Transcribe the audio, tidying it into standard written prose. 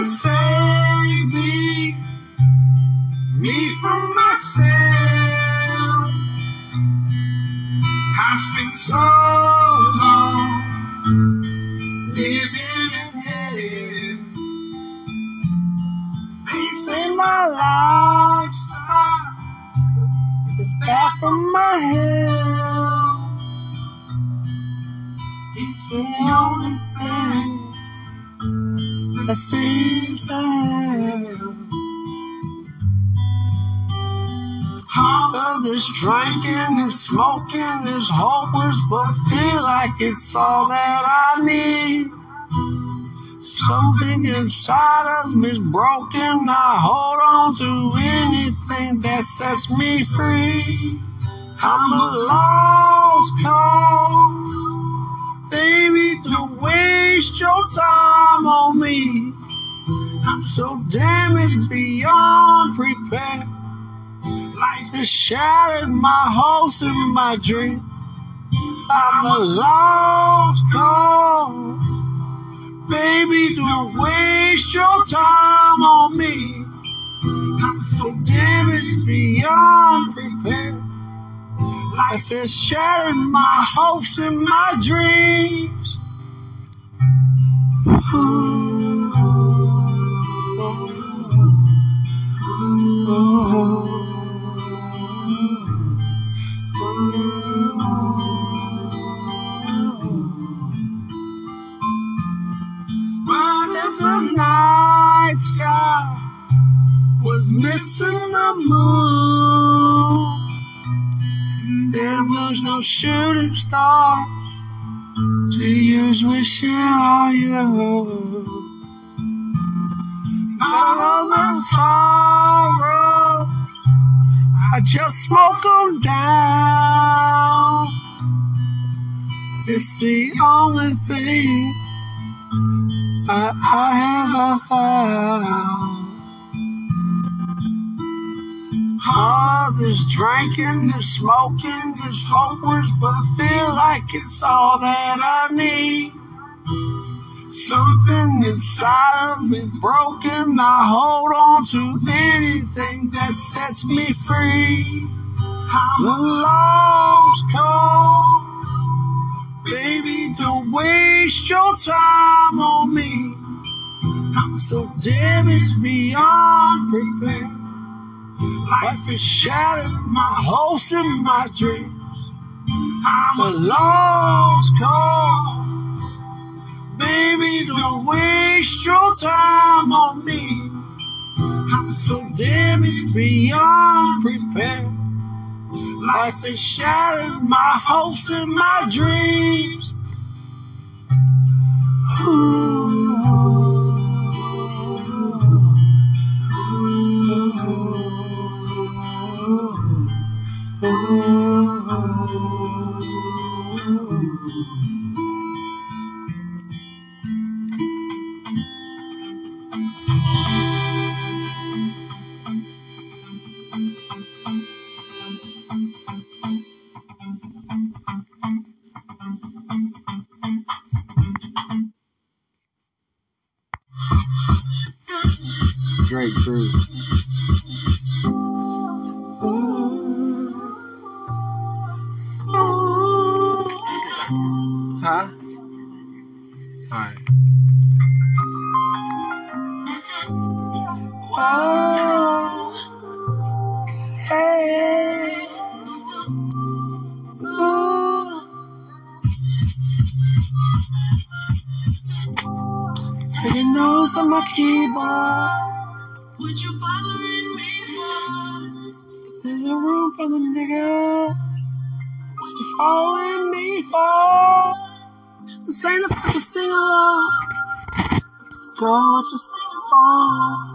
save me from myself. I spent so long living in hell. They say my lifestyle is bad for my health. It's the only thing that seems to help. All of this drinking and smoking is hopeless, but feel like it's all that I need. Something inside of me's broken. I hold on to anything that sets me free. I'm a lost cause. Baby, don't waste your time on me. I'm so damaged beyond repair. Life has shattered my hopes and my dreams. I'm a lost cause. Baby, don't waste your time on me. I'm so damaged beyond repair. Life has shattered my hopes and my dreams. But the night sky was missing the moon. There was no shooting stars to use wishing on you. All of the sorrows, I just smoke them down. It's the only thing that I ever found. All this drinking, this smoking, this hopeless, but feel like it's all that I need. Something inside of me broken. I hold on to anything that sets me free. I'm a lost cause. Baby, don't waste your time on me. I'm so damaged beyond repair. Life has shattered my hopes and my dreams. I'm a lost cause. Baby, don't waste your time on me. I'm so damaged beyond repair. Life has shattered my hopes and my dreams. Drake Crew. Huh? Alright. Oh, hey. Ooh. Taking notes on my keyboard. What you bothering me for? There's a room for the niggas. What you following me for? This ain't a fucking sing along. Girl, what you singing for?